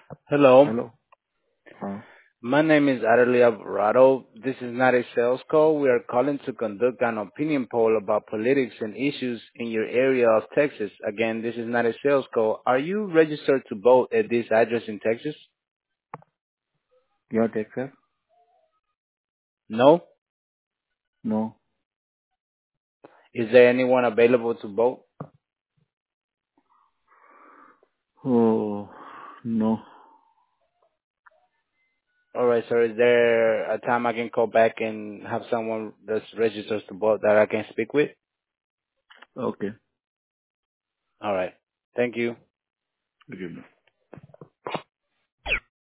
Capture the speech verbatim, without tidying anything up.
Hello, Hello. Uh, my name is Adeli Alvarado. This is not a sales call. We are calling to conduct an opinion poll about politics and issues in your area of Texas. Again, this is not a sales call. Are you registered to vote at this address in Texas? your Texas? No? No. Is there anyone available to vote? Oh, no. All right, sir. Is there a time I can call back and have someone that's registered to vote that I can speak with? Okay. All right. Thank you. Give me.